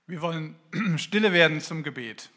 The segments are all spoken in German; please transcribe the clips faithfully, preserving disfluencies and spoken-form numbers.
Wir wollen stille werden zum Gebet.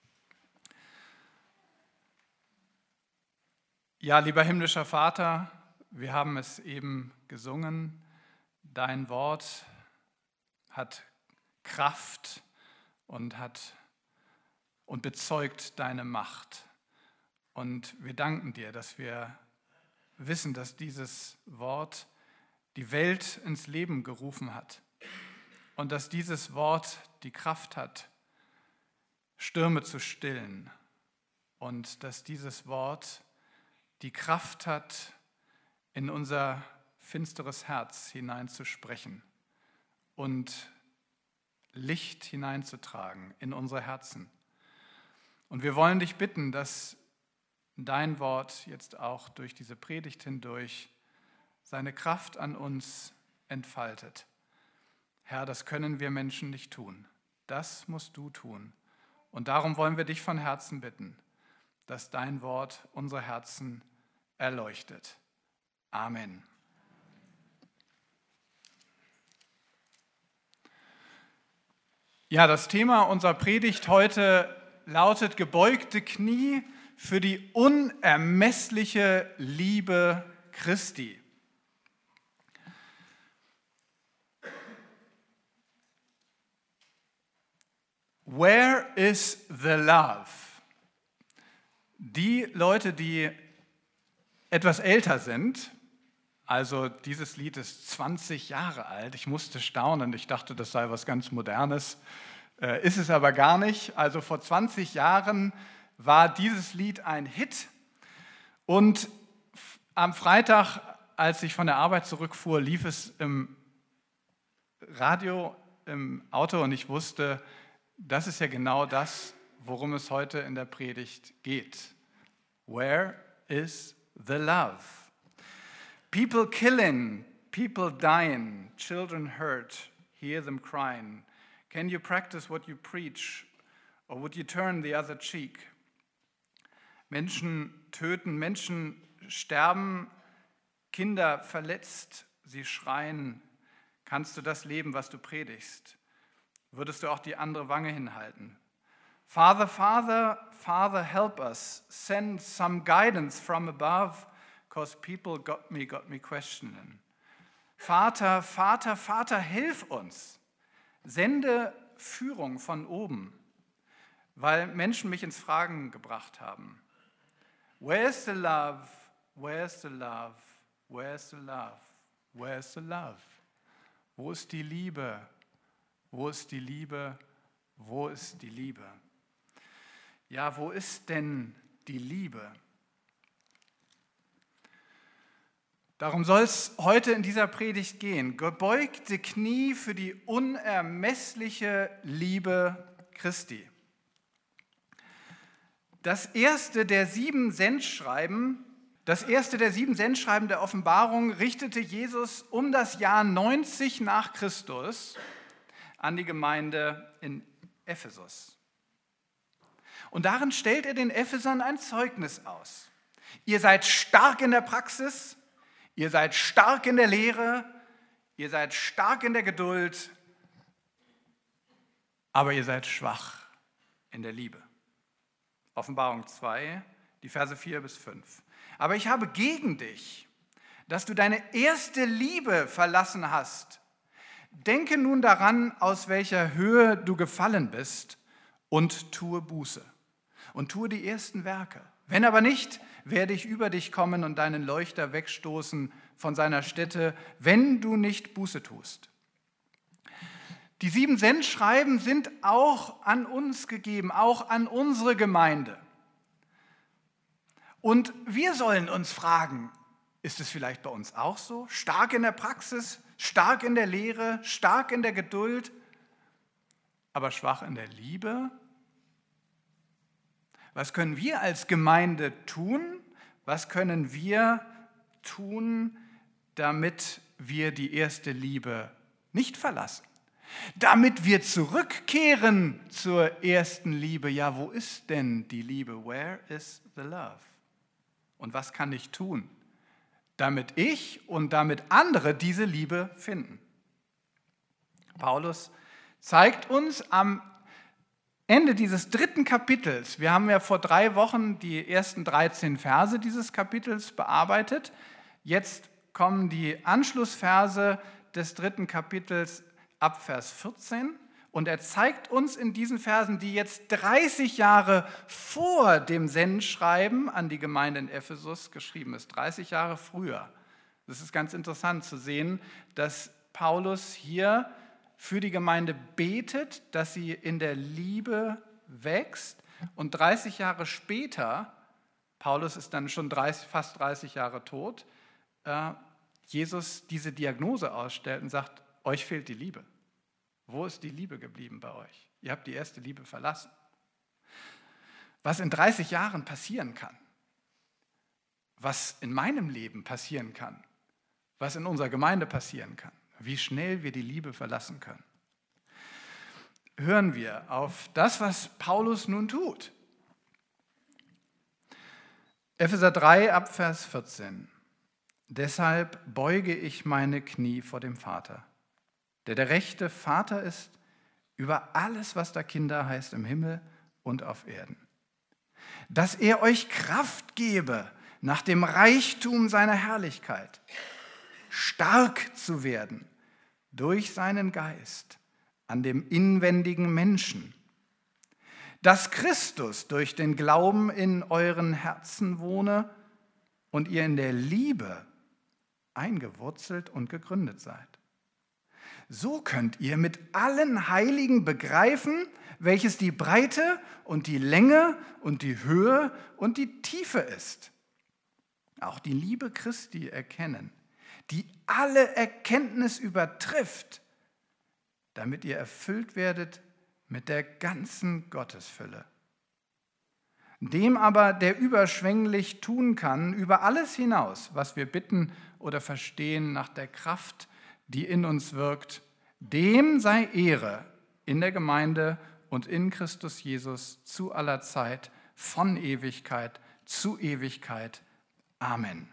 Ja, lieber himmlischer Vater, wir haben es eben gesungen. Dein Wort hat Kraft und hat und bezeugt deine Macht. Und wir danken dir, dass wir wissen, dass dieses Wort die Welt ins Leben gerufen hat und dass dieses Wort die Kraft hat, Stürme zu stillen und dass dieses Wort die Kraft hat, in unser finsteres Herz hineinzusprechen und Licht hineinzutragen in unsere Herzen. Und wir wollen dich bitten, dass dein Wort jetzt auch durch diese Predigt hindurch seine Kraft an uns entfaltet. Herr, das können wir Menschen nicht tun. Das musst du tun. Und darum wollen wir dich von Herzen bitten, dass dein Wort unsere Herzen erleuchtet. Amen. Ja, das Thema unserer Predigt heute lautet gebeugte Knie für die unermessliche Liebe Christi. Where is the love? Die Leute, die etwas älter sind, also dieses Lied ist zwanzig Jahre alt, ich musste staunen, ich dachte, das sei was ganz Modernes, äh, ist es aber gar nicht. Also vor zwanzig Jahren war dieses Lied ein Hit und am Freitag, als ich von der Arbeit zurückfuhr, lief es im Radio, im Auto und ich wusste, das ist ja genau das, worum es heute in der Predigt geht. Where is the love? People killing, people dying, children hurt, hear them crying. Can you practice what you preach, or would you turn the other cheek? Menschen töten, Menschen sterben, Kinder verletzt, sie schreien. Kannst du das leben, was du predigst? Würdest du auch die andere Wange hinhalten? Father, Father, Father, help us. Send some guidance from above, because people got me, got me questioning. Vater, Vater, Vater, hilf uns. Sende Führung von oben, weil Menschen mich ins Fragen gebracht haben. Where's the love? Where's the love? Where's the love? Where's the love? Wo ist die Liebe? Wo ist die Liebe? Wo ist die Liebe? Ja, wo ist denn die Liebe? Darum soll es heute in dieser Predigt gehen. Gebeugte Knie für die unermessliche Liebe Christi. Das erste der sieben Sendschreiben, das erste der sieben Sendschreiben der Offenbarung richtete Jesus um das Jahr neunzig nach Christus an die Gemeinde in Ephesus. Und darin stellt er den Ephesern ein Zeugnis aus. Ihr seid stark in der Praxis, ihr seid stark in der Lehre, ihr seid stark in der Geduld, aber ihr seid schwach in der Liebe. Offenbarung zwei, die Verse vier bis fünf. Aber ich habe gegen dich, dass du deine erste Liebe verlassen hast. Denke nun daran, aus welcher Höhe du gefallen bist, und tue Buße und tue die ersten Werke. Wenn aber nicht, werde ich über dich kommen und deinen Leuchter wegstoßen von seiner Stätte, wenn du nicht Buße tust. Die sieben Sendschreiben sind auch an uns gegeben, auch an unsere Gemeinde. Und wir sollen uns fragen, ist es vielleicht bei uns auch so? Stark in der Praxis, stark in der Lehre, stark in der Geduld, aber schwach in der Liebe? Was können wir als Gemeinde tun? Was können wir tun, damit wir die erste Liebe nicht verlassen? Damit wir zurückkehren zur ersten Liebe. Ja, wo ist denn die Liebe? Where is the love? Und was kann ich tun, damit ich und damit andere diese Liebe finden? Paulus zeigt uns am Ende dieses dritten Kapitels, wir haben ja vor drei Wochen die ersten dreizehn Verse dieses Kapitels bearbeitet, jetzt kommen die Anschlussverse des dritten Kapitels ab Vers vierzehn und er zeigt uns in diesen Versen, die jetzt dreißig Jahre vor dem Sendschreiben an die Gemeinde in Ephesus geschrieben ist, dreißig Jahre früher. Das ist ganz interessant zu sehen, dass Paulus hier für die Gemeinde betet, dass sie in der Liebe wächst und dreißig Jahre später, Paulus ist dann schon dreißig, fast dreißig Jahre tot, äh, Jesus diese Diagnose ausstellt und sagt, euch fehlt die Liebe. Wo ist die Liebe geblieben bei euch? Ihr habt die erste Liebe verlassen. Was in dreißig Jahren passieren kann, was in meinem Leben passieren kann, was in unserer Gemeinde passieren kann, wie schnell wir die Liebe verlassen können. Hören wir auf das, was Paulus nun tut. Epheser drei, ab Vers vierzehn. Deshalb beuge ich meine Knie vor dem Vater, der der rechte Vater ist über alles, was da Kinder heißt im Himmel und auf Erden. Dass er euch Kraft gebe, nach dem Reichtum seiner Herrlichkeit, stark zu werden durch seinen Geist an dem inwendigen Menschen, dass Christus durch den Glauben in euren Herzen wohne und ihr in der Liebe eingewurzelt und gegründet seid. So könnt ihr mit allen Heiligen begreifen, welches die Breite und die Länge und die Höhe und die Tiefe ist. Auch die Liebe Christi erkennen, die alle Erkenntnis übertrifft, damit ihr erfüllt werdet mit der ganzen Gottesfülle. Dem aber, der überschwänglich tun kann, über alles hinaus, was wir bitten oder verstehen, nach der Kraft, die in uns wirkt, dem sei Ehre in der Gemeinde und in Christus Jesus zu aller Zeit, von Ewigkeit zu Ewigkeit. Amen.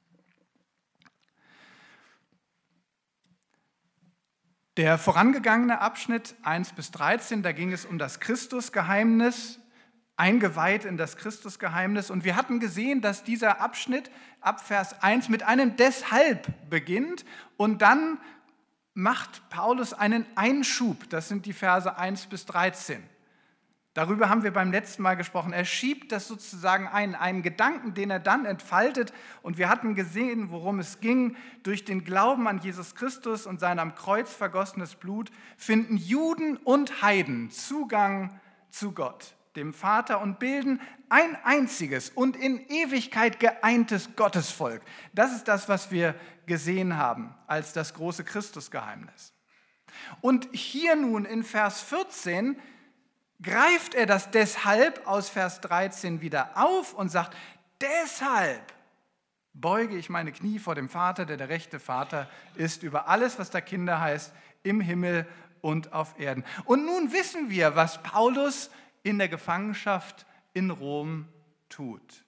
Der vorangegangene Abschnitt eins bis dreizehn, da ging es um das Christusgeheimnis, eingeweiht in das Christusgeheimnis. Und wir hatten gesehen, dass dieser Abschnitt ab Vers eins mit einem Deshalb beginnt und dann macht Paulus einen Einschub. Das sind die Verse eins bis dreizehn. Darüber haben wir beim letzten Mal gesprochen. Er schiebt das sozusagen ein, einen Gedanken, den er dann entfaltet. Und wir hatten gesehen, worum es ging. Durch den Glauben an Jesus Christus und sein am Kreuz vergossenes Blut finden Juden und Heiden Zugang zu Gott, dem Vater, und bilden ein einziges und in Ewigkeit geeintes Gottesvolk. Das ist das, was wir gesehen haben als das große Christusgeheimnis. Und hier nun in Vers vierzehn greift er das deshalb aus Vers dreizehn wieder auf und sagt, deshalb beuge ich meine Knie vor dem Vater, der der rechte Vater ist über alles, was da Kinder heißt, im Himmel und auf Erden. Und nun wissen wir, was Paulus in der Gefangenschaft in Rom tut.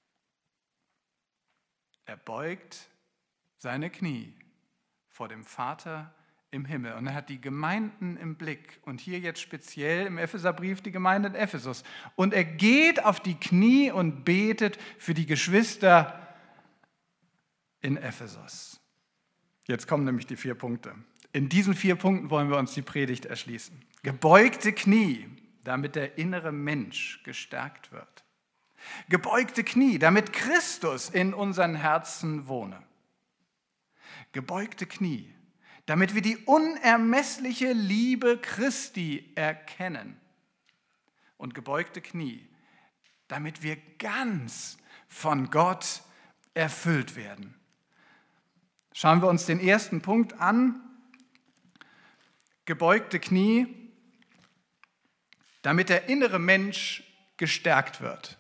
Er beugt seine Knie vor dem Vater im Himmel. Und er hat die Gemeinden im Blick. Und hier jetzt speziell im Epheserbrief die Gemeinde in Ephesus. Und er geht auf die Knie und betet für die Geschwister in Ephesus. Jetzt kommen nämlich die vier Punkte. In diesen vier Punkten wollen wir uns die Predigt erschließen. Gebeugte Knie, damit der innere Mensch gestärkt wird. Gebeugte Knie, damit Christus in unseren Herzen wohne. Gebeugte Knie, damit wir die unermessliche Liebe Christi erkennen. Und gebeugte Knie, damit wir ganz von Gott erfüllt werden. Schauen wir uns den ersten Punkt an. Gebeugte Knie, damit der innere Mensch gestärkt wird.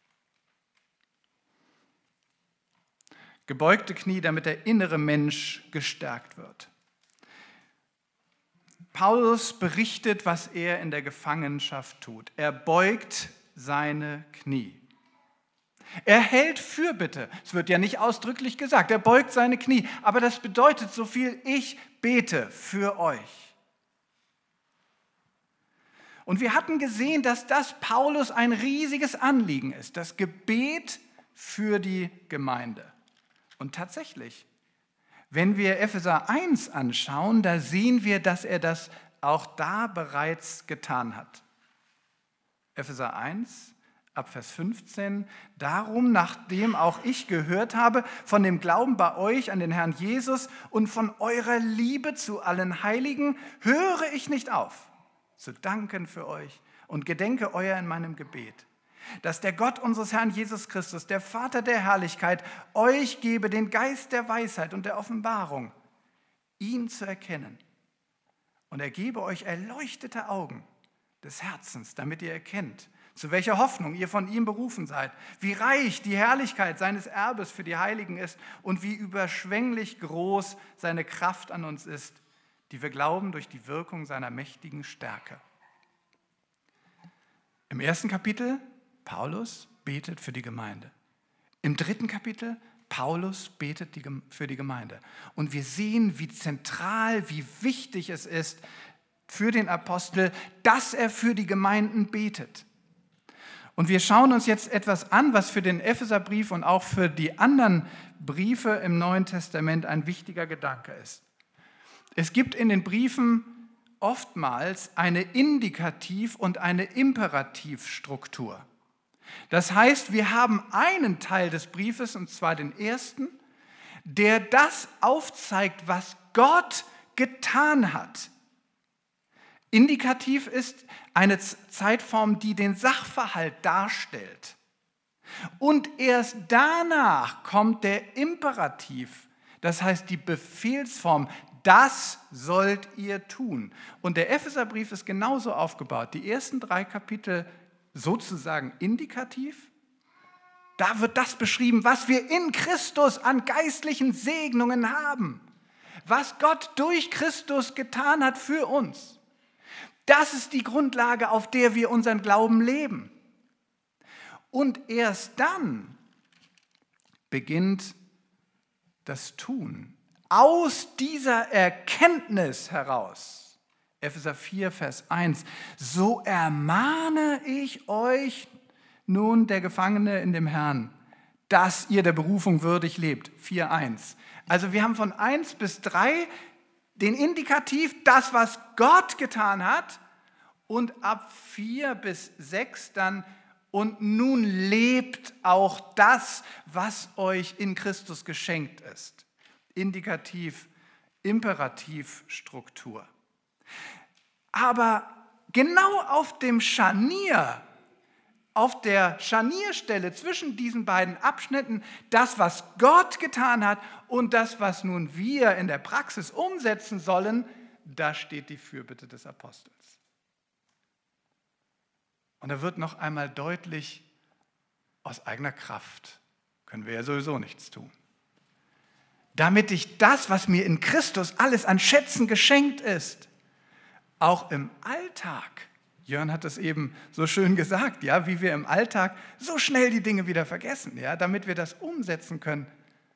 Gebeugte Knie, damit der innere Mensch gestärkt wird. Paulus berichtet, was er in der Gefangenschaft tut. Er beugt seine Knie. Er hält Fürbitte. Es wird ja nicht ausdrücklich gesagt. Er beugt seine Knie. Aber das bedeutet so viel, ich bete für euch. Und wir hatten gesehen, dass das Paulus ein riesiges Anliegen ist, das Gebet für die Gemeinde. Und tatsächlich, wenn wir Epheser eins anschauen, da sehen wir, dass er das auch da bereits getan hat. Epheser eins, ab Vers fünfzehn, darum, nachdem auch ich gehört habe von dem Glauben bei euch an den Herrn Jesus und von eurer Liebe zu allen Heiligen, höre ich nicht auf, zu danken für euch und gedenke euer in meinem Gebet, dass der Gott unseres Herrn Jesus Christus, der Vater der Herrlichkeit, euch gebe den Geist der Weisheit und der Offenbarung, ihn zu erkennen. Und er gebe euch erleuchtete Augen des Herzens, damit ihr erkennt, zu welcher Hoffnung ihr von ihm berufen seid, wie reich die Herrlichkeit seines Erbes für die Heiligen ist und wie überschwänglich groß seine Kraft an uns ist, die wir glauben durch die Wirkung seiner mächtigen Stärke. Im ersten Kapitel, Paulus betet für die Gemeinde. Im dritten Kapitel, Paulus betet die, für die Gemeinde. Und wir sehen, wie zentral, wie wichtig es ist für den Apostel, dass er für die Gemeinden betet. Und wir schauen uns jetzt etwas an, was für den Epheserbrief und auch für die anderen Briefe im Neuen Testament ein wichtiger Gedanke ist. Es gibt in den Briefen oftmals eine Indikativ- und eine Imperativstruktur. Das heißt, wir haben einen Teil des Briefes, und zwar den ersten, der das aufzeigt, was Gott getan hat. Indikativ ist eine Zeitform, die den Sachverhalt darstellt. Und erst danach kommt der Imperativ, das heißt die Befehlsform, das sollt ihr tun. Und der Epheserbrief ist genauso aufgebaut. Die ersten drei Kapitel sozusagen indikativ. Da wird das beschrieben, was wir in Christus an geistlichen Segnungen haben. Was Gott durch Christus getan hat für uns. Das ist die Grundlage, auf der wir unseren Glauben leben. Und erst dann beginnt das Tun. Aus dieser Erkenntnis heraus, Epheser vier, Vers eins, so ermahne ich euch nun, der Gefangene in dem Herrn, dass ihr der Berufung würdig lebt. vier, eins. Also wir haben von eins bis drei den Indikativ, das, was Gott getan hat, und ab vier bis sechs dann, und nun lebt auch das, was euch in Christus geschenkt ist. Indikativ, Imperativ, Struktur. Aber genau auf dem Scharnier, auf der Scharnierstelle zwischen diesen beiden Abschnitten, das, was Gott getan hat und das, was nun wir in der Praxis umsetzen sollen, da steht die Fürbitte des Apostels. Und da wird noch einmal deutlich, aus eigener Kraft können wir ja sowieso nichts tun. Damit ich das, was mir in Christus alles an Schätzen geschenkt ist, auch im Alltag, Jörn hat es eben so schön gesagt, ja, wie wir im Alltag so schnell die Dinge wieder vergessen, ja, damit wir das umsetzen können,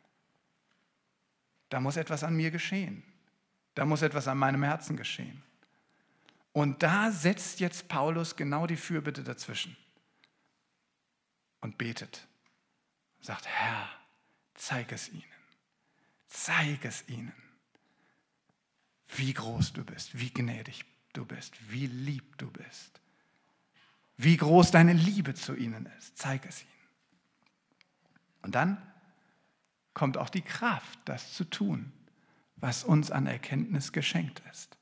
da muss etwas an mir geschehen. Da muss etwas an meinem Herzen geschehen. Und da setzt jetzt Paulus genau die Fürbitte dazwischen und betet. Sagt, Herr, zeig es ihnen. Zeig es ihnen, wie groß du bist, wie gnädig du bist, wie lieb du bist, wie groß deine Liebe zu ihnen ist. Zeig es ihnen. Und dann kommt auch die Kraft, das zu tun, was uns an Erkenntnis geschenkt ist.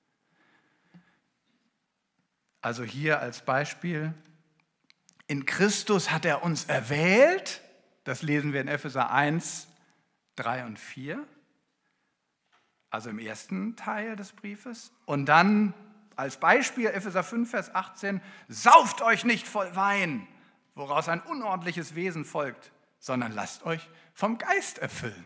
Also hier als Beispiel, in Christus hat er uns erwählt, das lesen wir in Epheser eins, drei und vier, also im ersten Teil des Briefes. Und dann als Beispiel Epheser fünf, Vers achtzehn, sauft euch nicht voll Wein, woraus ein unordentliches Wesen folgt, sondern lasst euch vom Geist erfüllen.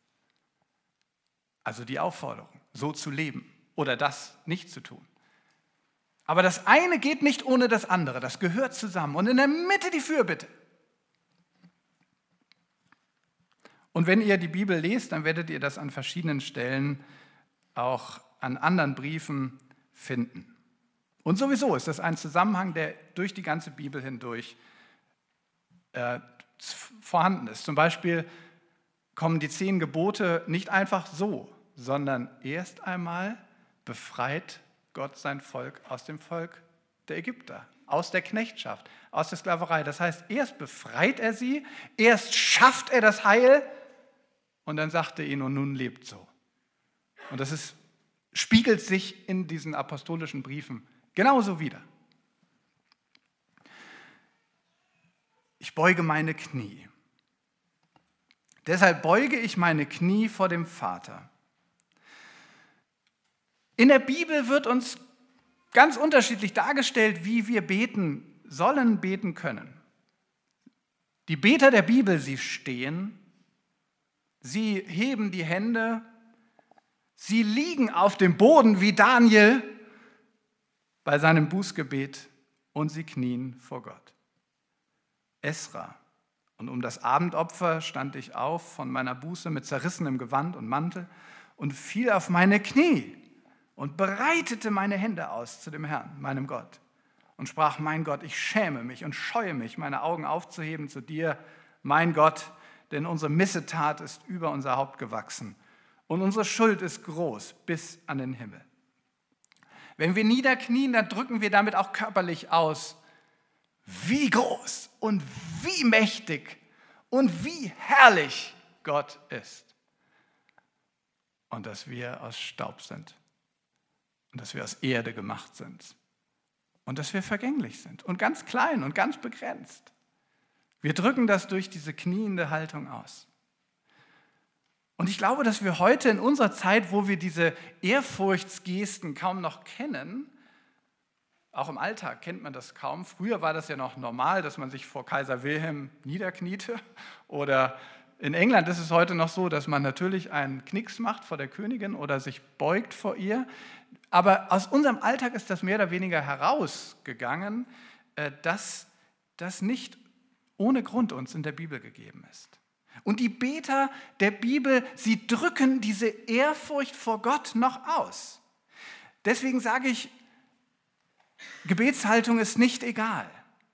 Also die Aufforderung, so zu leben oder das nicht zu tun. Aber das eine geht nicht ohne das andere, das gehört zusammen. Und in der Mitte die Fürbitte. Und wenn ihr die Bibel lest, dann werdet ihr das an verschiedenen Stellen auch an anderen Briefen finden. Und sowieso ist das ein Zusammenhang, der durch die ganze Bibel hindurch äh, vorhanden ist. Zum Beispiel kommen die zehn Gebote nicht einfach so, sondern erst einmal befreit Gott sein Volk aus dem Volk der Ägypter, aus der Knechtschaft, aus der Sklaverei. Das heißt, erst befreit er sie, erst schafft er das Heil und dann sagt er ihnen, und nun lebt so. Und das ist, spiegelt sich in diesen apostolischen Briefen genauso wider. Ich beuge meine Knie. Deshalb beuge ich meine Knie vor dem Vater. In der Bibel wird uns ganz unterschiedlich dargestellt, wie wir beten sollen, beten können. Die Beter der Bibel, sie stehen, sie heben die Hände, sie liegen auf dem Boden wie Daniel bei seinem Bußgebet und sie knien vor Gott. Esra. Und um das Abendopfer stand ich auf von meiner Buße mit zerrissenem Gewand und Mantel und fiel auf meine Knie und breitete meine Hände aus zu dem Herrn, meinem Gott, und sprach, mein Gott, ich schäme mich und scheue mich, meine Augen aufzuheben zu dir, mein Gott, denn unsere Missetat ist über unser Haupt gewachsen und unsere Schuld ist groß bis an den Himmel. Wenn wir niederknien, dann drücken wir damit auch körperlich aus, wie groß und wie mächtig und wie herrlich Gott ist. Und dass wir aus Staub sind und dass wir aus Erde gemacht sind und dass wir vergänglich sind und ganz klein und ganz begrenzt. Wir drücken das durch diese kniende Haltung aus. Und ich glaube, dass wir heute in unserer Zeit, wo wir diese Ehrfurchtsgesten kaum noch kennen, auch im Alltag kennt man das kaum. Früher war das ja noch normal, dass man sich vor Kaiser Wilhelm niederkniete. Oder in England ist es heute noch so, dass man natürlich einen Knicks macht vor der Königin oder sich beugt vor ihr. Aber aus unserem Alltag ist das mehr oder weniger herausgegangen, dass das nicht ohne Grund uns in der Bibel gegeben ist. Und die Beter der Bibel, sie drücken diese Ehrfurcht vor Gott noch aus. Deswegen sage ich, Gebetshaltung ist nicht egal.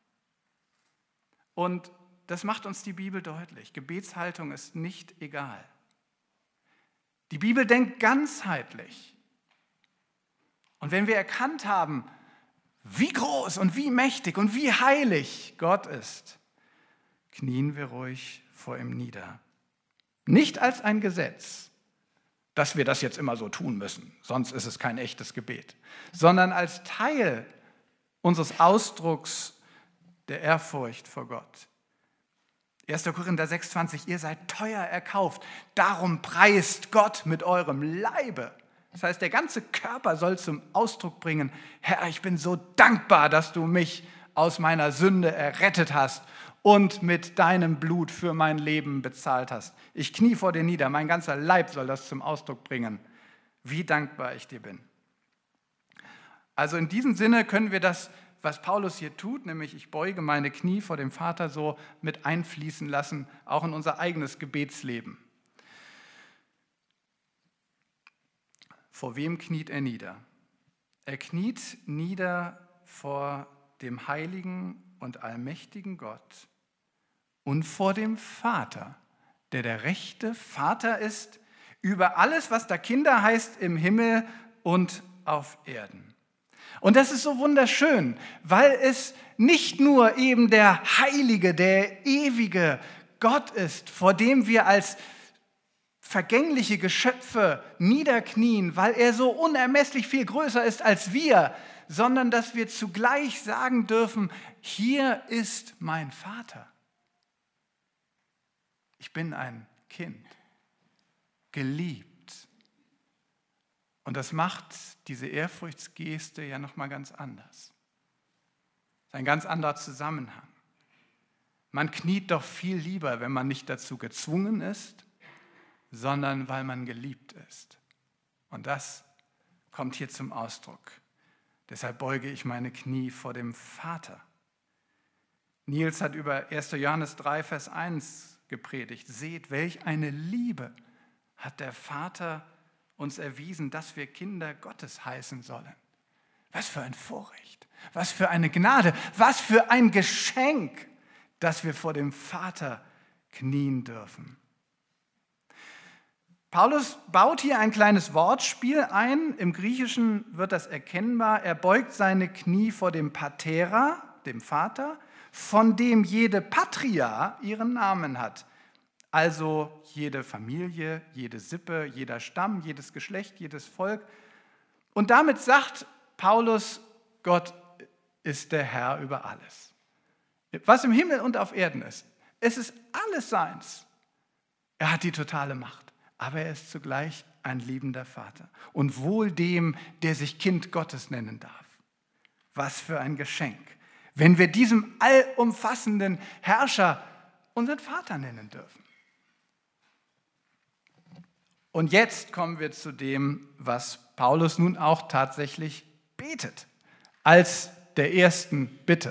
Und das macht uns die Bibel deutlich. Gebetshaltung ist nicht egal. Die Bibel denkt ganzheitlich. Und wenn wir erkannt haben, wie groß und wie mächtig und wie heilig Gott ist, knien wir ruhig vor ihm nieder. Nicht als ein Gesetz, dass wir das jetzt immer so tun müssen, sonst ist es kein echtes Gebet, sondern als Teil unseres Ausdrucks der Ehrfurcht vor Gott. erster Korinther sechs zwanzig, ihr seid teuer erkauft, darum preist Gott mit eurem Leibe. Das heißt, der ganze Körper soll zum Ausdruck bringen, Herr, ich bin so dankbar, dass du mich aus meiner Sünde errettet hast und mit deinem Blut für mein Leben bezahlt hast. Ich knie vor dir nieder, mein ganzer Leib soll das zum Ausdruck bringen, wie dankbar ich dir bin. Also in diesem Sinne können wir das, was Paulus hier tut, nämlich ich beuge meine Knie vor dem Vater, so mit einfließen lassen, auch in unser eigenes Gebetsleben. Vor wem kniet er nieder? Er kniet nieder vor dem heiligen und allmächtigen Gott und vor dem Vater, der der rechte Vater ist über alles, was da Kinder heißt im Himmel und auf Erden. Und das ist so wunderschön, weil es nicht nur eben der heilige, der ewige Gott ist, vor dem wir als vergängliche Geschöpfe niederknien, weil er so unermesslich viel größer ist als wir, sondern dass wir zugleich sagen dürfen, hier ist mein Vater. Ich bin ein Kind, geliebt. Und das macht diese Ehrfurchtsgeste ja nochmal ganz anders. Das ist ein ganz anderer Zusammenhang. Man kniet doch viel lieber, wenn man nicht dazu gezwungen ist, sondern weil man geliebt ist. Und das kommt hier zum Ausdruck. Deshalb beuge ich meine Knie vor dem Vater. Nils hat über erster Johannes drei, Vers eins gepredigt. Seht, welch eine Liebe hat der Vater uns erwiesen, dass wir Kinder Gottes heißen sollen. Was für ein Vorrecht, was für eine Gnade, was für ein Geschenk, dass wir vor dem Vater knien dürfen. Paulus baut hier ein kleines Wortspiel ein. Im Griechischen wird das erkennbar. Er beugt seine Knie vor dem Patera, dem Vater, von dem jede Patria ihren Namen hat. Also jede Familie, jede Sippe, jeder Stamm, jedes Geschlecht, jedes Volk. Und damit sagt Paulus, Gott ist der Herr über alles. Was im Himmel und auf Erden ist, es ist alles seins. Er hat die totale Macht, aber er ist zugleich ein liebender Vater. Und wohl dem, der sich Kind Gottes nennen darf. Was für ein Geschenk, wenn wir diesem allumfassenden Herrscher unseren Vater nennen dürfen. Und jetzt kommen wir zu dem, was Paulus nun auch tatsächlich betet, als der ersten Bitte.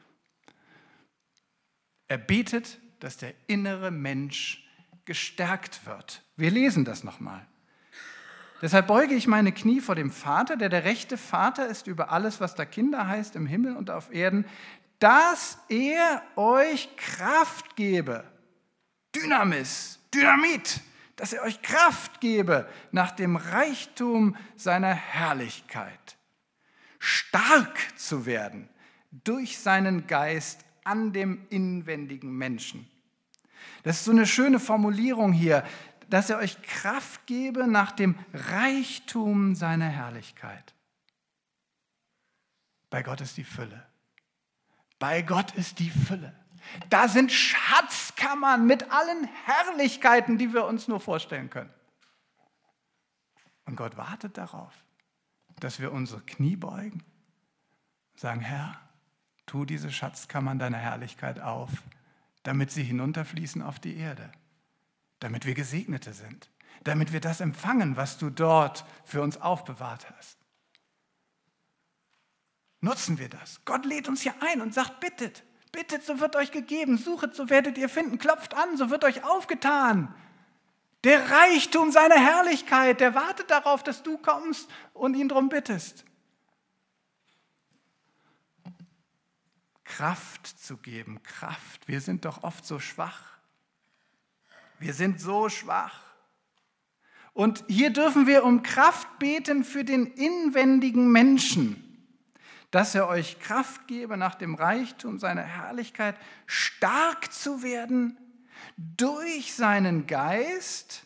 Er betet, dass der innere Mensch gestärkt wird. Wir lesen das nochmal. Deshalb beuge ich meine Knie vor dem Vater, der der rechte Vater ist über alles, was da Kinder heißt, im Himmel und auf Erden, dass er euch Kraft gebe. Dynamis, Dynamit, dass er euch Kraft gebe nach dem Reichtum seiner Herrlichkeit. Stark zu werden durch seinen Geist an dem inwendigen Menschen. Das ist so eine schöne Formulierung hier, dass er euch Kraft gebe nach dem Reichtum seiner Herrlichkeit. Bei Gott ist die Fülle. Bei Gott ist die Fülle. Da sind Schatzkammern mit allen Herrlichkeiten, die wir uns nur vorstellen können. Und Gott wartet darauf, dass wir unsere Knie beugen und sagen, Herr, tu diese Schatzkammern deiner Herrlichkeit auf, damit sie hinunterfließen auf die Erde, damit wir Gesegnete sind, damit wir das empfangen, was du dort für uns aufbewahrt hast. Nutzen wir das. Gott lädt uns hier ein und sagt, bittet, bittet, so wird euch gegeben, suchet, so werdet ihr finden, klopft an, so wird euch aufgetan. Der Reichtum seiner Herrlichkeit, der wartet darauf, dass du kommst und ihn darum bittest. Kraft zu geben, Kraft. Wir sind doch oft so schwach. Wir sind so schwach. Und hier dürfen wir um Kraft beten für den inwendigen Menschen, dass er euch Kraft gebe, nach dem Reichtum seiner Herrlichkeit stark zu werden durch seinen Geist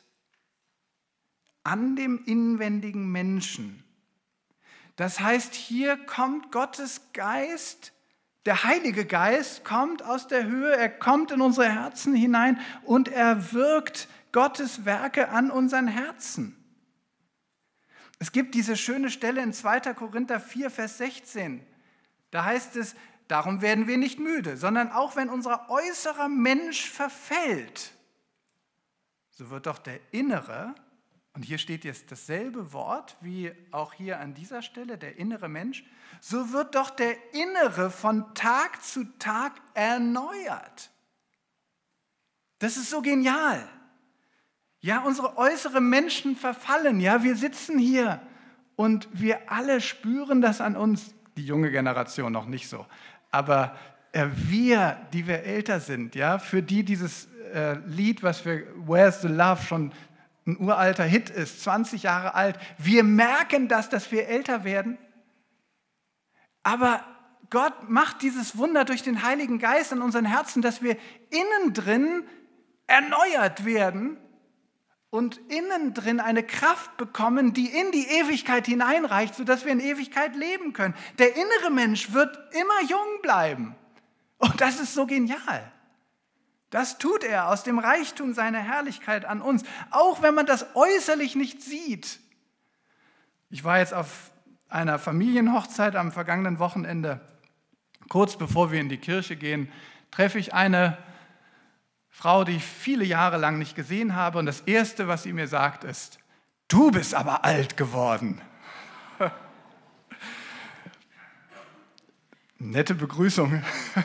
an dem inwendigen Menschen. Das heißt, hier kommt Gottes Geist, der Heilige Geist kommt aus der Höhe, er kommt in unsere Herzen hinein und er wirkt Gottes Werke an unseren Herzen. Es gibt diese schöne Stelle in zweiter Korinther vier, Vers sechzehn. Da heißt es, darum werden wir nicht müde, sondern auch wenn unser äußerer Mensch verfällt, so wird doch der innere, und hier steht jetzt dasselbe Wort wie auch hier an dieser Stelle, der innere Mensch, so wird doch der innere von Tag zu Tag erneuert. Das ist so genial. Ja, unsere äußeren Menschen verfallen. Ja, wir sitzen hier und wir alle spüren das an uns. Die junge Generation noch nicht so. Aber äh, wir, die wir älter sind, ja, für die dieses äh, Lied, was für Where's the Love schon ein uralter Hit ist, zwanzig Jahre alt, wir merken das, dass wir älter werden. Aber Gott macht dieses Wunder durch den Heiligen Geist in unseren Herzen, dass wir innen drin erneuert werden und innen drin eine Kraft bekommen, die in die Ewigkeit hineinreicht, sodass wir in Ewigkeit leben können. Der innere Mensch wird immer jung bleiben. Und das ist so genial. Das tut er aus dem Reichtum seiner Herrlichkeit an uns, auch wenn man das äußerlich nicht sieht. Ich war jetzt auf einer Familienhochzeit am vergangenen Wochenende. Kurz bevor wir in die Kirche gehen, treffe ich eine Frau, die ich viele Jahre lang nicht gesehen habe. Und das Erste, was sie mir sagt, ist, du bist aber alt geworden. Nette Begrüßung.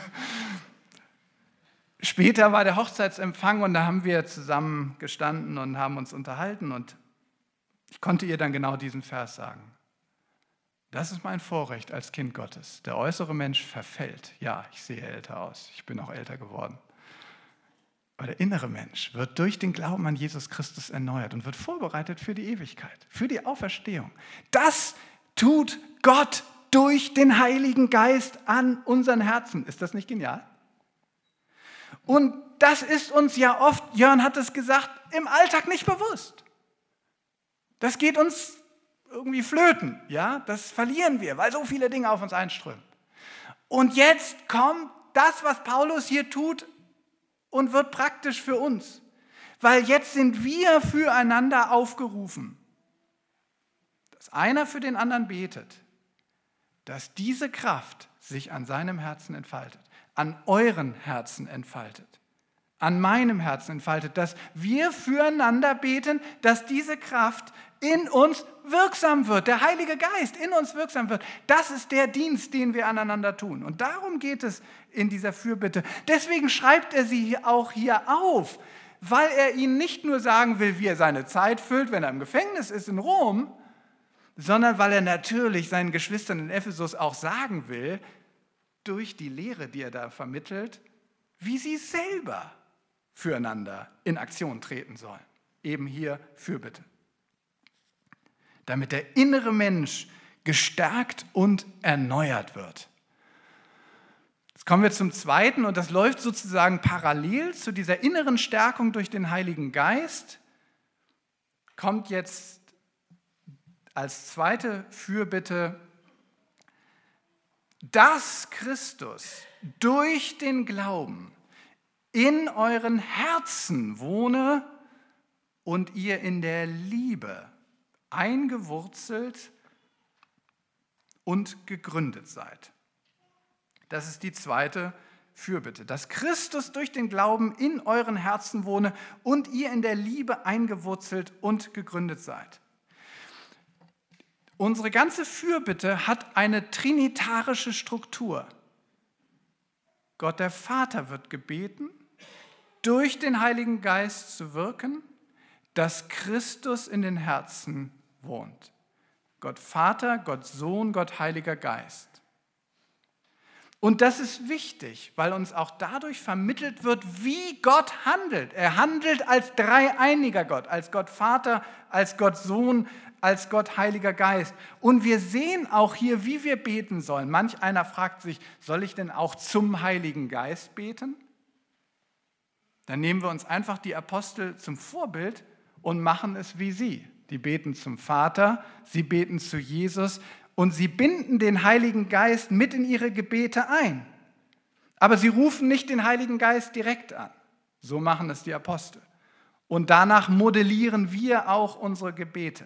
Später war der Hochzeitsempfang und da haben wir zusammen gestanden und haben uns unterhalten. Und ich konnte ihr dann genau diesen Vers sagen. Das ist mein Vorrecht als Kind Gottes. Der äußere Mensch verfällt. Ja, ich sehe älter aus. Ich bin auch älter geworden. Aber der innere Mensch wird durch den Glauben an Jesus Christus erneuert und wird vorbereitet für die Ewigkeit, für die Auferstehung. Das tut Gott durch den Heiligen Geist an unseren Herzen. Ist das nicht genial? Und das ist uns ja oft, Jörn hat es gesagt, im Alltag nicht bewusst. Das geht uns irgendwie flöten, ja? Das verlieren wir, weil so viele Dinge auf uns einströmen. Und jetzt kommt das, was Paulus hier tut, und wird praktisch für uns, weil jetzt sind wir füreinander aufgerufen, dass einer für den anderen betet, dass diese Kraft sich an seinem Herzen entfaltet, an euren Herzen entfaltet, an meinem Herzen entfaltet, dass wir füreinander beten, dass diese Kraft in uns wirksam wird, der Heilige Geist in uns wirksam wird. Das ist der Dienst, den wir aneinander tun. Und darum geht es in dieser Fürbitte. Deswegen schreibt er sie auch hier auf, weil er ihnen nicht nur sagen will, wie er seine Zeit füllt, wenn er im Gefängnis ist in Rom, sondern weil er natürlich seinen Geschwistern in Ephesus auch sagen will, durch die Lehre, die er da vermittelt, wie sie selber füreinander in Aktion treten sollen. Eben hier Fürbitte. Damit der innere Mensch gestärkt und erneuert wird. Jetzt kommen wir zum Zweiten und das läuft sozusagen parallel zu dieser inneren Stärkung durch den Heiligen Geist. Kommt jetzt als zweite Fürbitte, dass Christus durch den Glauben in euren Herzen wohne und ihr in der Liebe eingewurzelt und gegründet seid. Das ist die zweite Fürbitte, dass Christus durch den Glauben in euren Herzen wohne und ihr in der Liebe eingewurzelt und gegründet seid. Unsere ganze Fürbitte hat eine trinitarische Struktur. Gott der Vater wird gebeten, durch den Heiligen Geist zu wirken, dass Christus in den Herzen wohnt. Gott Vater, Gott Sohn, Gott Heiliger Geist. Und das ist wichtig, weil uns auch dadurch vermittelt wird, wie Gott handelt. Er handelt als dreieiniger Gott, als Gott Vater, als Gott Sohn, als Gott Heiliger Geist. Und wir sehen auch hier, wie wir beten sollen. Manch einer fragt sich, soll ich denn auch zum Heiligen Geist beten? Dann nehmen wir uns einfach die Apostel zum Vorbild und machen es wie sie. Die beten zum Vater, sie beten zu Jesus und sie binden den Heiligen Geist mit in ihre Gebete ein. Aber sie rufen nicht den Heiligen Geist direkt an. So machen es die Apostel. Und danach modellieren wir auch unsere Gebete.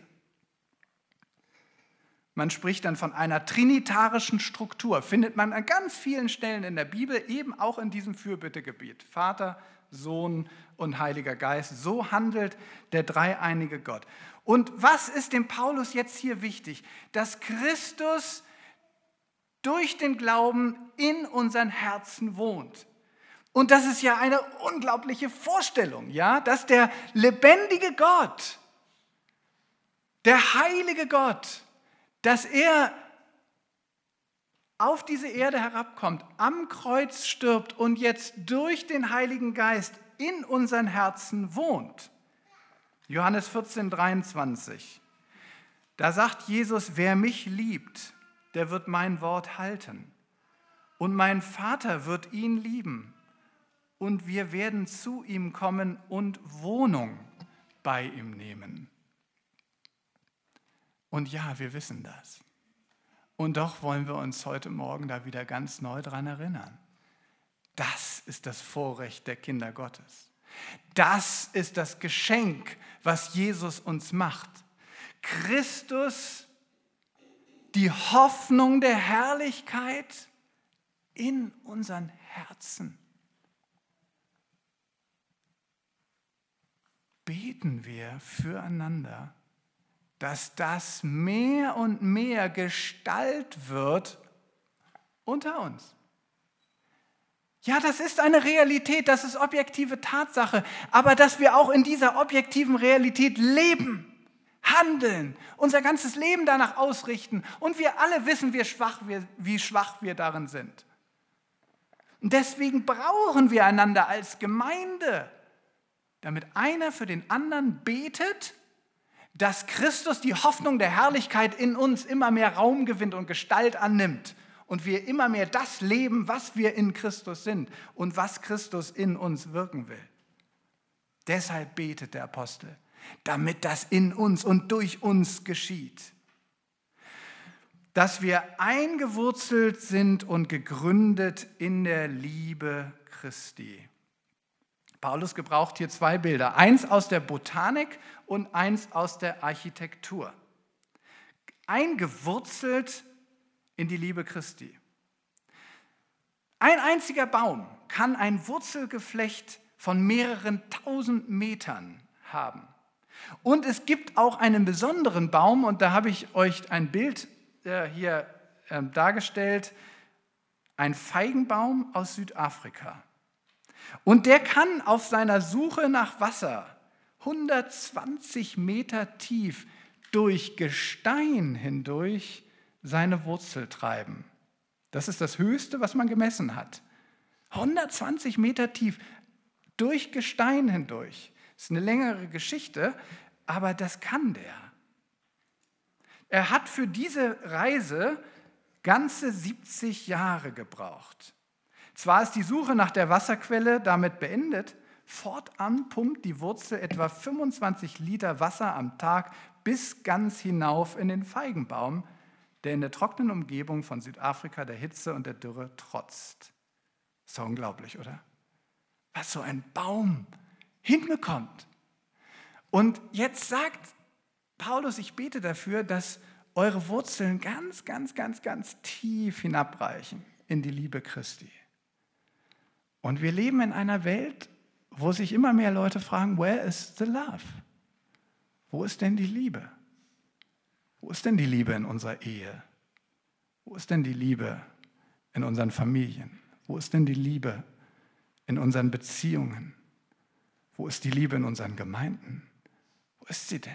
Man spricht dann von einer trinitarischen Struktur. Findet man an ganz vielen Stellen in der Bibel, eben auch in diesem Fürbittegebet. Vater, Sohn und Heiliger Geist. So handelt der dreieinige Gott. Und was ist dem Paulus jetzt hier wichtig? Dass Christus durch den Glauben in unseren Herzen wohnt. Und das ist ja eine unglaubliche Vorstellung, ja, dass der lebendige Gott, der heilige Gott, dass er auf diese Erde herabkommt, am Kreuz stirbt und jetzt durch den Heiligen Geist in unseren Herzen wohnt. Johannes vierzehn, dreiundzwanzig. Da sagt Jesus, wer mich liebt, der wird mein Wort halten. Und mein Vater wird ihn lieben. Und wir werden zu ihm kommen und Wohnung bei ihm nehmen. Und ja, wir wissen das. Und doch wollen wir uns heute Morgen da wieder ganz neu dran erinnern. Das ist das Vorrecht der Kinder Gottes. Das ist das Geschenk, was Jesus uns macht. Christus, die Hoffnung der Herrlichkeit in unseren Herzen. Beten wir füreinander, dass das mehr und mehr Gestalt wird unter uns. Ja, das ist eine Realität, das ist objektive Tatsache, aber dass wir auch in dieser objektiven Realität leben, handeln, unser ganzes Leben danach ausrichten. Und wir alle wissen, wie schwach wir, wie schwach wir darin sind. Und deswegen brauchen wir einander als Gemeinde, damit einer für den anderen betet, dass Christus, die Hoffnung der Herrlichkeit in uns, immer mehr Raum gewinnt und Gestalt annimmt und wir immer mehr das leben, was wir in Christus sind und was Christus in uns wirken will. Deshalb betet der Apostel, damit das in uns und durch uns geschieht. Dass wir eingewurzelt sind und gegründet in der Liebe Christi. Paulus gebraucht hier zwei Bilder, eins aus der Botanik und eins aus der Architektur. Eingewurzelt in die Liebe Christi. Ein einziger Baum kann ein Wurzelgeflecht von mehreren tausend Metern haben. Und es gibt auch einen besonderen Baum, und da habe ich euch ein Bild äh, hier äh, dargestellt, ein Feigenbaum aus Südafrika. Und der kann auf seiner Suche nach Wasser hundertzwanzig Meter tief durch Gestein hindurch seine Wurzel treiben. Das ist das Höchste, was man gemessen hat. hundertzwanzig Meter tief durch Gestein hindurch. Das ist eine längere Geschichte, aber das kann der. Er hat für diese Reise ganze siebzig Jahre gebraucht. Zwar ist die Suche nach der Wasserquelle damit beendet, fortan pumpt die Wurzel etwa fünfundzwanzig Liter Wasser am Tag bis ganz hinauf in den Feigenbaum, der in der trockenen Umgebung von Südafrika der Hitze und der Dürre trotzt. Ist doch unglaublich, oder? Was so ein Baum hinbekommt. Und jetzt sagt Paulus, ich bete dafür, dass eure Wurzeln ganz, ganz, ganz, ganz tief hinabreichen in die Liebe Christi. Und wir leben in einer Welt, wo sich immer mehr Leute fragen, where is the love? Wo ist denn die Liebe? Wo ist denn die Liebe in unserer Ehe? Wo ist denn die Liebe in unseren Familien? Wo ist denn die Liebe in unseren Beziehungen? Wo ist die Liebe in unseren Gemeinden? Wo ist sie denn?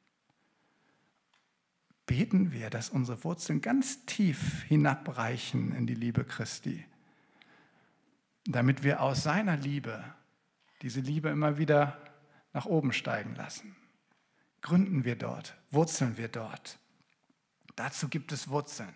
Beten wir, dass unsere Wurzeln ganz tief hinabreichen in die Liebe Christi, damit wir aus seiner Liebe diese Liebe immer wieder nach oben steigen lassen. Gründen wir dort, wurzeln wir dort. Dazu gibt es Wurzeln.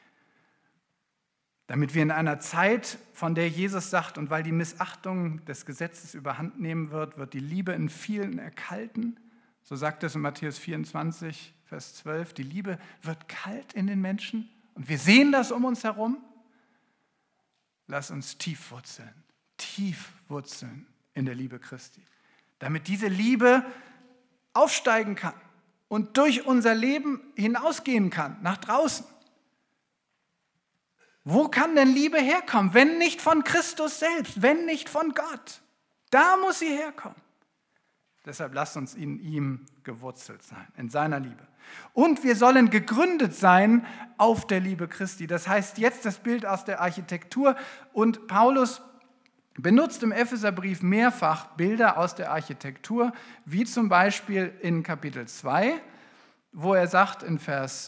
Damit wir in einer Zeit, von der Jesus sagt, und weil die Missachtung des Gesetzes überhand nehmen wird, wird die Liebe in vielen erkalten. So sagt es in Matthäus vierundzwanzig, Vers zwölf. Die Liebe wird kalt in den Menschen und wir sehen das um uns herum. Lass uns tief wurzeln, tief wurzeln in der Liebe Christi, damit diese Liebe aufsteigen kann und durch unser Leben hinausgehen kann, nach draußen. Wo kann denn Liebe herkommen, wenn nicht von Christus selbst, wenn nicht von Gott? Da muss sie herkommen. Deshalb lasst uns in ihm gewurzelt sein, in seiner Liebe. Und wir sollen gegründet sein auf der Liebe Christi. Das heißt jetzt das Bild aus der Architektur. Und Paulus benutzt im Epheserbrief mehrfach Bilder aus der Architektur, wie zum Beispiel in Kapitel zwei, wo er sagt in Vers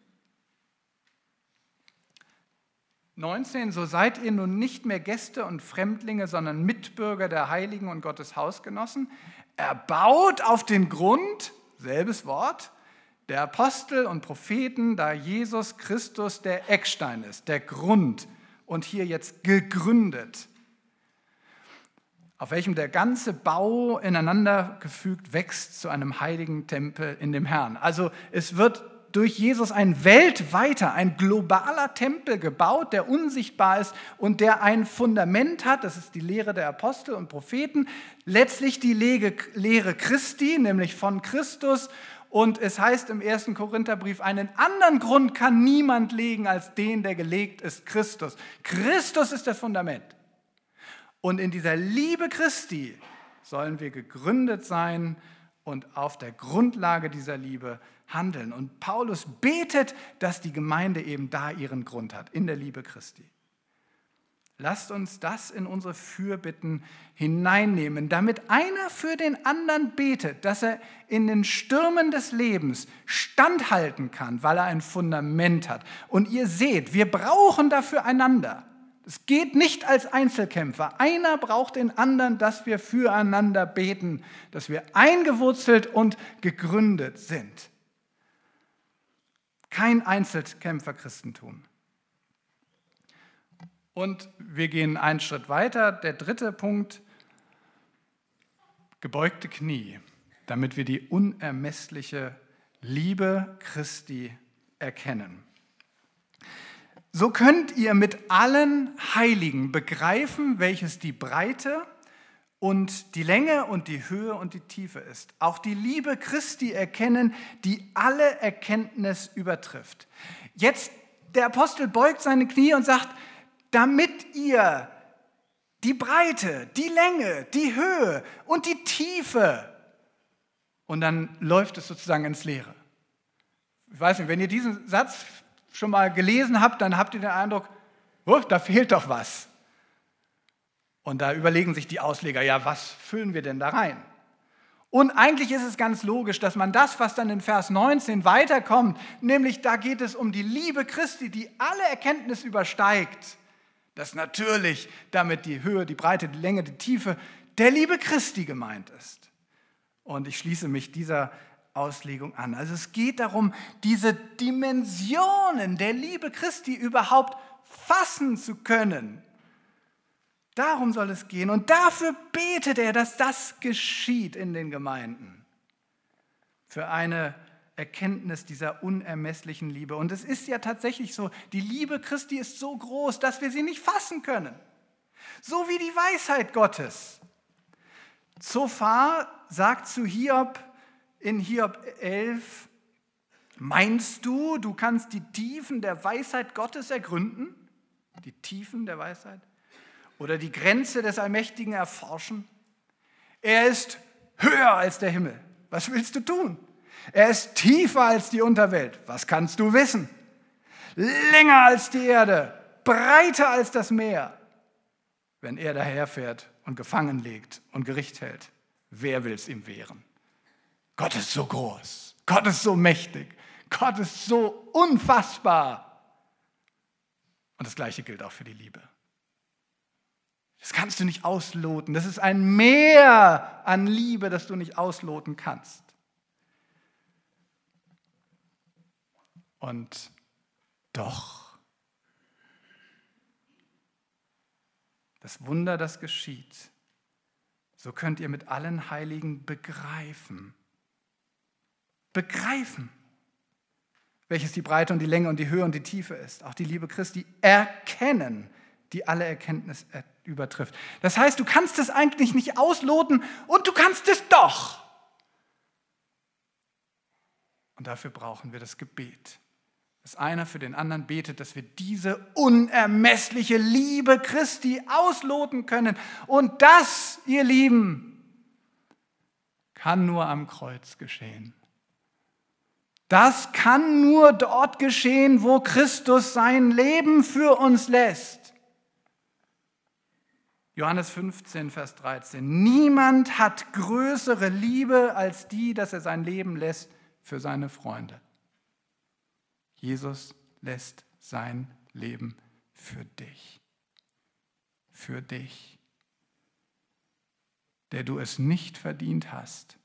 neunzehn, so seid ihr nun nicht mehr Gäste und Fremdlinge, sondern Mitbürger der Heiligen und Gottes Hausgenossen, erbaut auf den Grund, selbes Wort, der Apostel und Propheten, da Jesus Christus der Eckstein ist, der Grund und hier jetzt gegründet, auf welchem der ganze Bau ineinander gefügt wächst zu einem heiligen Tempel in dem Herrn. Also es wird durch Jesus ein weltweiter, ein globaler Tempel gebaut, der unsichtbar ist und der ein Fundament hat, das ist die Lehre der Apostel und Propheten, letztlich die Lehre Christi, nämlich von Christus. Und es heißt im ersten Korintherbrief, einen anderen Grund kann niemand legen als den, der gelegt ist, Christus. Christus ist das Fundament. Und in dieser Liebe Christi sollen wir gegründet sein und auf der Grundlage dieser Liebe handeln. Und Paulus betet, dass die Gemeinde eben da ihren Grund hat, in der Liebe Christi. Lasst uns das in unsere Fürbitten hineinnehmen, damit einer für den anderen betet, dass er in den Stürmen des Lebens standhalten kann, weil er ein Fundament hat. Und ihr seht, wir brauchen dafür einander. Es geht nicht als Einzelkämpfer. Einer braucht den anderen, dass wir füreinander beten, dass wir eingewurzelt und gegründet sind. Kein Einzelkämpfer-Christentum. Und wir gehen einen Schritt weiter. Der dritte Punkt, gebeugte Knie, damit wir die unermessliche Liebe Christi erkennen. So könnt ihr mit allen Heiligen begreifen, welches die Breite und die Länge und die Höhe und die Tiefe ist. Auch die Liebe Christi erkennen, die alle Erkenntnis übertrifft. Jetzt, der Apostel beugt seine Knie und sagt, damit ihr die Breite, die Länge, die Höhe und die Tiefe, und dann läuft es sozusagen ins Leere. Ich weiß nicht, wenn ihr diesen Satz schon mal gelesen habt, dann habt ihr den Eindruck, oh, da fehlt doch was. Und da überlegen sich die Ausleger, ja, was füllen wir denn da rein? Und eigentlich ist es ganz logisch, dass man das, was dann in Vers neunzehn weiterkommt, nämlich da geht es um die Liebe Christi, die alle Erkenntnis übersteigt, dass natürlich damit die Höhe, die Breite, die Länge, die Tiefe der Liebe Christi gemeint ist. Und ich schließe mich dieser Auslegung an. Also es geht darum, diese Dimensionen der Liebe Christi überhaupt fassen zu können. Darum soll es gehen. Und dafür betet er, dass das geschieht in den Gemeinden. Für eine Erkenntnis dieser unermesslichen Liebe. Und es ist ja tatsächlich so, die Liebe Christi ist so groß, dass wir sie nicht fassen können. So wie die Weisheit Gottes. Zophar sagt zu Hiob in Hiob elf, meinst du, du kannst die Tiefen der Weisheit Gottes ergründen? Die Tiefen der Weisheit? Oder die Grenze des Allmächtigen erforschen? Er ist höher als der Himmel. Was willst du tun? Er ist tiefer als die Unterwelt. Was kannst du wissen? Länger als die Erde, breiter als das Meer. Wenn er daherfährt und gefangen legt und Gericht hält, wer will es ihm wehren? Gott ist so groß, Gott ist so mächtig, Gott ist so unfassbar. Und das Gleiche gilt auch für die Liebe. Das kannst du nicht ausloten. Das ist ein Meer an Liebe, das du nicht ausloten kannst. Und doch, das Wunder, das geschieht, so könnt ihr mit allen Heiligen begreifen. Begreifen, welches die Breite und die Länge und die Höhe und die Tiefe ist. Auch die Liebe Christi erkennen, die alle Erkenntnis übertrifft. Das heißt, du kannst es eigentlich nicht ausloten und du kannst es doch. Und dafür brauchen wir das Gebet. Dass einer für den anderen betet, dass wir diese unermessliche Liebe Christi ausloten können. Und das, ihr Lieben, kann nur am Kreuz geschehen. Das kann nur dort geschehen, wo Christus sein Leben für uns lässt. Johannes fünfzehn, Vers dreizehn. Niemand hat größere Liebe als die, dass er sein Leben lässt für seine Freunde. Jesus lässt sein Leben für dich. Für dich, der du es nicht verdient hast.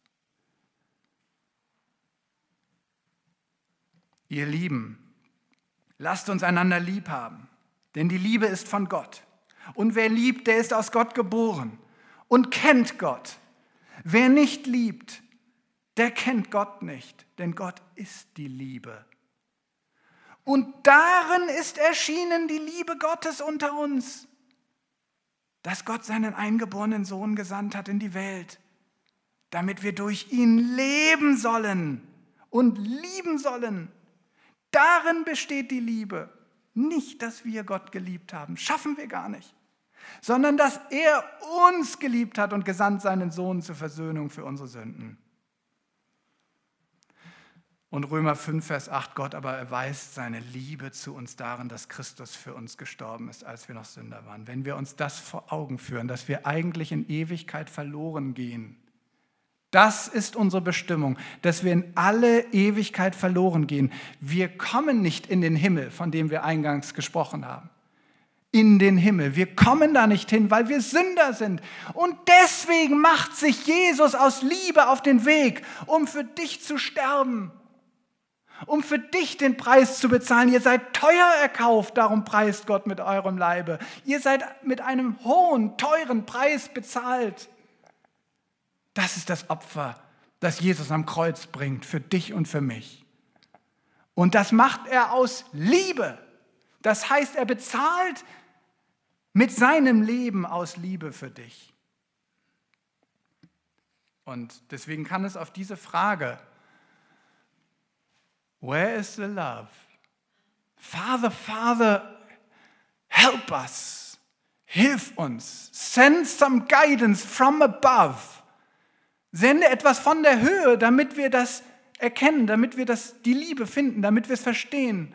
Ihr Lieben, lasst uns einander lieb haben, denn die Liebe ist von Gott. Und wer liebt, der ist aus Gott geboren und kennt Gott. Wer nicht liebt, der kennt Gott nicht, denn Gott ist die Liebe. Und darin ist erschienen die Liebe Gottes unter uns, dass Gott seinen eingeborenen Sohn gesandt hat in die Welt, damit wir durch ihn leben sollen und lieben sollen. Darin besteht die Liebe. Nicht, dass wir Gott geliebt haben, schaffen wir gar nicht, sondern dass er uns geliebt hat und gesandt seinen Sohn zur Versöhnung für unsere Sünden. Und Römer fünf, Vers acht, Gott aber erweist seine Liebe zu uns darin, dass Christus für uns gestorben ist, als wir noch Sünder waren. Wenn wir uns das vor Augen führen, dass wir eigentlich in Ewigkeit verloren gehen, das ist unsere Bestimmung, dass wir in alle Ewigkeit verloren gehen. Wir kommen nicht in den Himmel, von dem wir eingangs gesprochen haben. In den Himmel. Wir kommen da nicht hin, weil wir Sünder sind. Und deswegen macht sich Jesus aus Liebe auf den Weg, um für dich zu sterben, um für dich den Preis zu bezahlen. Ihr seid teuer erkauft, darum preist Gott mit eurem Leibe. Ihr seid mit einem hohen, teuren Preis bezahlt. Das ist das Opfer, das Jesus am Kreuz bringt, für dich und für mich. Und das macht er aus Liebe. Das heißt, er bezahlt mit seinem Leben aus Liebe für dich. Und deswegen kann es auf diese Frage, where is the love? Father, Father, help us. Hilf uns. Send some guidance from above. Sende etwas von der Höhe, damit wir das erkennen, damit wir das, die Liebe finden, damit wir es verstehen.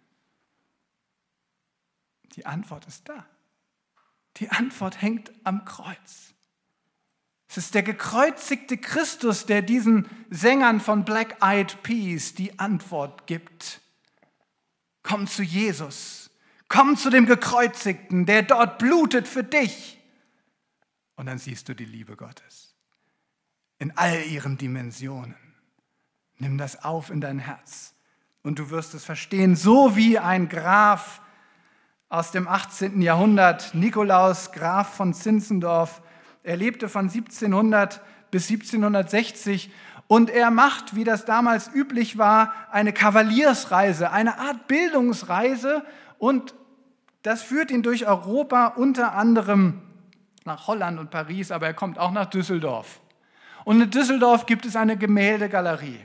Die Antwort ist da. Die Antwort hängt am Kreuz. Es ist der gekreuzigte Christus, der diesen Sängern von Black Eyed Peas die Antwort gibt. Komm zu Jesus. Komm zu dem Gekreuzigten, der dort blutet für dich. Und dann siehst du die Liebe Gottes. In all ihren Dimensionen. Nimm das auf in dein Herz und du wirst es verstehen, so wie ein Graf aus dem achtzehnten Jahrhundert, Nikolaus Graf von Zinzendorf. Er lebte von siebzehnhundert bis siebzehnhundertsechzig und er macht, wie das damals üblich war, eine Kavaliersreise, eine Art Bildungsreise und das führt ihn durch Europa, unter anderem nach Holland und Paris, aber er kommt auch nach Düsseldorf. Und in Düsseldorf gibt es eine Gemäldegalerie.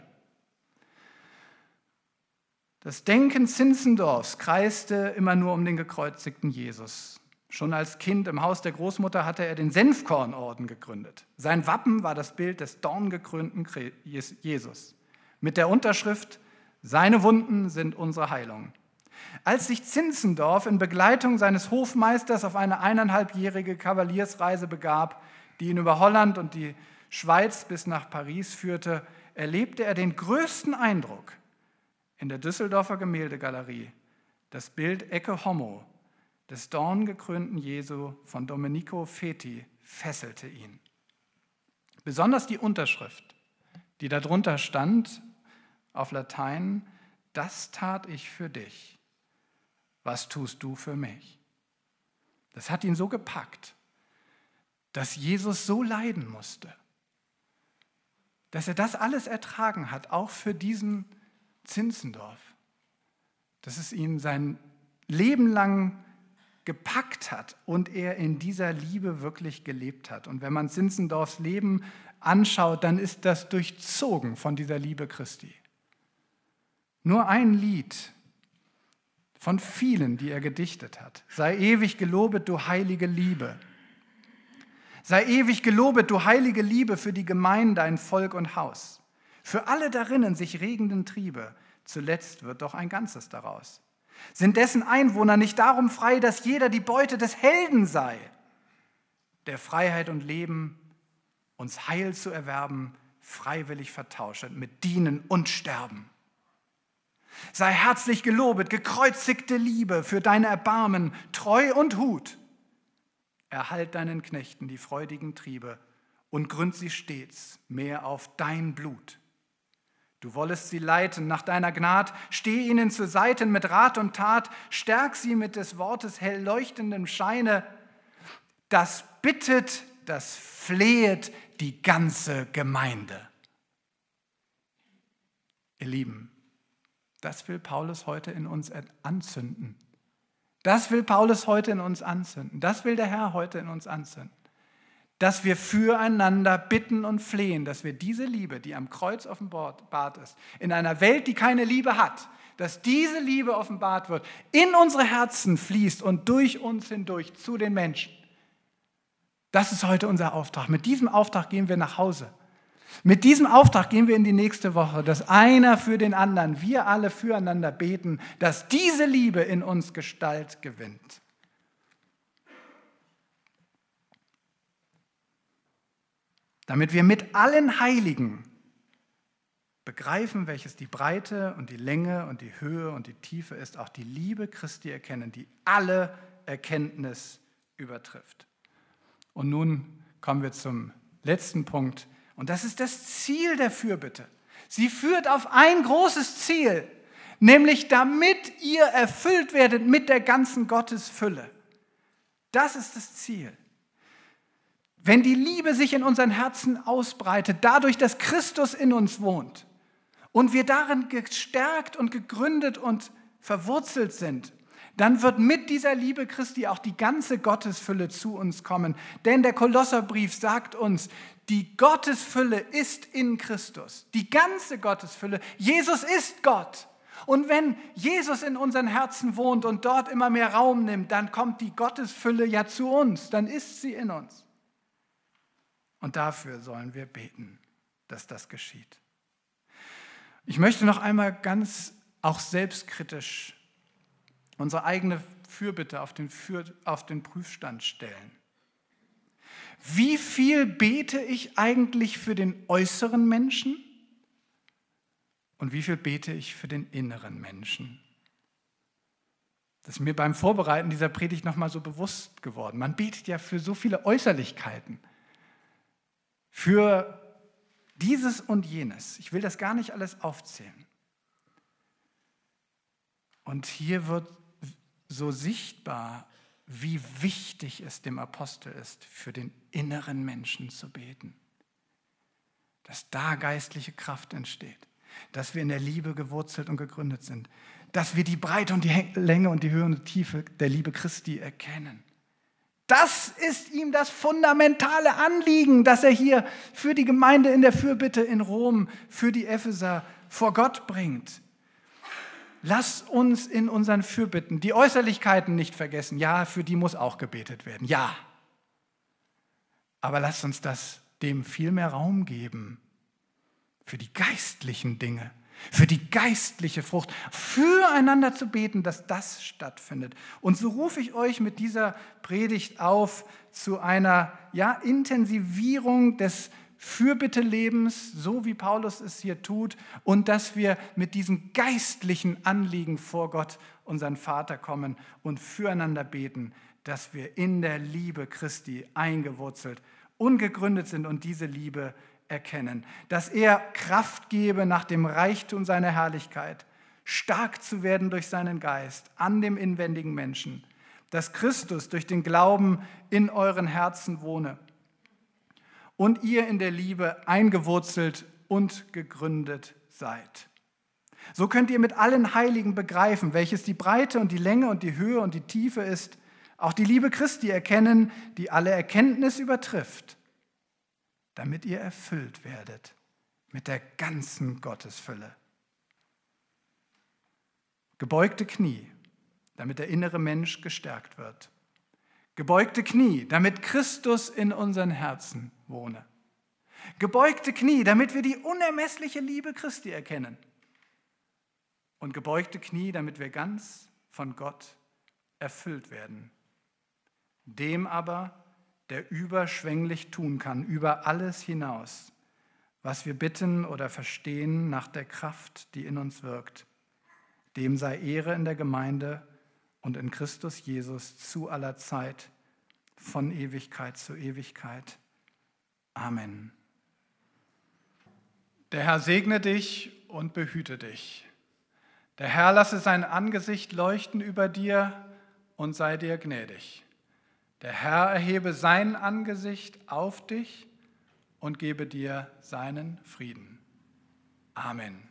Das Denken Zinzendorfs kreiste immer nur um den gekreuzigten Jesus. Schon als Kind im Haus der Großmutter hatte er den Senfkornorden gegründet. Sein Wappen war das Bild des dorngekrönten Jesus. Mit der Unterschrift, seine Wunden sind unsere Heilung. Als sich Zinzendorf in Begleitung seines Hofmeisters auf eine eineinhalbjährige Kavaliersreise begab, die ihn über Holland und die Schweiz bis nach Paris führte, erlebte er den größten Eindruck. In der Düsseldorfer Gemäldegalerie, das Bild Ecce Homo des dorngekrönten Jesu von Domenico Feti fesselte ihn. Besonders die Unterschrift, die darunter stand, auf Latein, das tat ich für dich, was tust du für mich? Das hat ihn so gepackt, dass Jesus so leiden musste, dass er das alles ertragen hat, auch für diesen Zinzendorf, dass es ihn sein Leben lang gepackt hat und er in dieser Liebe wirklich gelebt hat. Und wenn man Zinzendorfs Leben anschaut, dann ist das durchzogen von dieser Liebe Christi. Nur ein Lied von vielen, die er gedichtet hat. Sei ewig gelobet, du heilige Liebe. Sei ewig gelobet, du heilige Liebe, für die Gemeinde, dein Volk und Haus. Für alle darinnen sich regenden Triebe, zuletzt wird doch ein Ganzes daraus. Sind dessen Einwohner nicht darum frei, dass jeder die Beute des Helden sei, der Freiheit und Leben, uns Heil zu erwerben, freiwillig vertauschend mit Dienen und Sterben. Sei herzlich gelobet, gekreuzigte Liebe, für deine Erbarmen, treu und Hut. Erhalt deinen Knechten die freudigen Triebe und gründ sie stets mehr auf dein Blut. Du wollest sie leiten nach deiner Gnad, steh ihnen zur Seite mit Rat und Tat, stärk sie mit des Wortes hell leuchtendem Scheine. Das bittet, das flehet die ganze Gemeinde. Ihr Lieben, das will Paulus heute in uns anzünden. Das will Paulus heute in uns anzünden. Das will der Herr heute in uns anzünden. Dass wir füreinander bitten und flehen, dass wir diese Liebe, die am Kreuz offenbart ist, in einer Welt, die keine Liebe hat, dass diese Liebe offenbart wird, in unsere Herzen fließt und durch uns hindurch zu den Menschen. Das ist heute unser Auftrag. Mit diesem Auftrag gehen wir nach Hause. Mit diesem Auftrag gehen wir in die nächste Woche, dass einer für den anderen, wir alle füreinander beten, dass diese Liebe in uns Gestalt gewinnt. Damit wir mit allen Heiligen begreifen, welches die Breite und die Länge und die Höhe und die Tiefe ist, auch die Liebe Christi erkennen, die alle Erkenntnis übertrifft. Und nun kommen wir zum letzten Punkt. Und das ist das Ziel der Fürbitte. Sie führt auf ein großes Ziel, nämlich damit ihr erfüllt werdet mit der ganzen Gottesfülle. Das ist das Ziel. Wenn die Liebe sich in unseren Herzen ausbreitet, dadurch, dass Christus in uns wohnt und wir darin gestärkt und gegründet und verwurzelt sind, dann wird mit dieser Liebe Christi auch die ganze Gottesfülle zu uns kommen. Denn der Kolosserbrief sagt uns, die Gottesfülle ist in Christus. Die ganze Gottesfülle. Jesus ist Gott. Und wenn Jesus in unseren Herzen wohnt und dort immer mehr Raum nimmt, dann kommt die Gottesfülle ja zu uns. Dann ist sie in uns. Und dafür sollen wir beten, dass das geschieht. Ich möchte noch einmal ganz auch selbstkritisch unsere eigene Fürbitte auf den, Für, auf den Prüfstand stellen. Wie viel bete ich eigentlich für den äußeren Menschen und wie viel bete ich für den inneren Menschen? Das ist mir beim Vorbereiten dieser Predigt nochmal so bewusst geworden. Man betet ja für so viele Äußerlichkeiten, für dieses und jenes. Ich will das gar nicht alles aufzählen. Und hier wird so sichtbar, wie wichtig es dem Apostel ist, für den inneren Menschen zu beten. Dass da geistliche Kraft entsteht, dass wir in der Liebe gewurzelt und gegründet sind, dass wir die Breite und die Länge und die Höhe und die Tiefe der Liebe Christi erkennen. Das ist ihm das fundamentale Anliegen, das er hier für die Gemeinde in der Fürbitte in Rom, für die Epheser vor Gott bringt. Lass uns in unseren Fürbitten die Äußerlichkeiten nicht vergessen. Ja, für die muss auch gebetet werden. Ja. Aber lass uns das dem viel mehr Raum geben. Für die geistlichen Dinge, für die geistliche Frucht, füreinander zu beten, dass das stattfindet. Und so rufe ich euch mit dieser Predigt auf zu einer ja, Intensivierung des Fürbittelebens, so wie Paulus es hier tut, und dass wir mit diesen geistlichen Anliegen vor Gott, unseren Vater, kommen und füreinander beten, dass wir in der Liebe Christi eingewurzelt und gegründet sind und diese Liebe erkennen. Dass er Kraft gebe, nach dem Reichtum seiner Herrlichkeit stark zu werden durch seinen Geist an dem inwendigen Menschen. Dass Christus durch den Glauben in euren Herzen wohne und ihr in der Liebe eingewurzelt und gegründet seid. So könnt ihr mit allen Heiligen begreifen, welches die Breite und die Länge und die Höhe und die Tiefe ist, auch die Liebe Christi erkennen, die alle Erkenntnis übertrifft, damit ihr erfüllt werdet mit der ganzen Gottesfülle. Gebeugte Knie, damit der innere Mensch gestärkt wird. Gebeugte Knie, damit Christus in unseren Herzen wohne. Gebeugte Knie, damit wir die unermessliche Liebe Christi erkennen. Und gebeugte Knie, damit wir ganz von Gott erfüllt werden. Dem aber, der überschwänglich tun kann, über alles hinaus, was wir bitten oder verstehen nach der Kraft, die in uns wirkt. Dem sei Ehre in der Gemeinde und in Christus Jesus zu aller Zeit, von Ewigkeit zu Ewigkeit. Amen. Der Herr segne dich und behüte dich. Der Herr lasse sein Angesicht leuchten über dir und sei dir gnädig. Der Herr erhebe sein Angesicht auf dich und gebe dir seinen Frieden. Amen.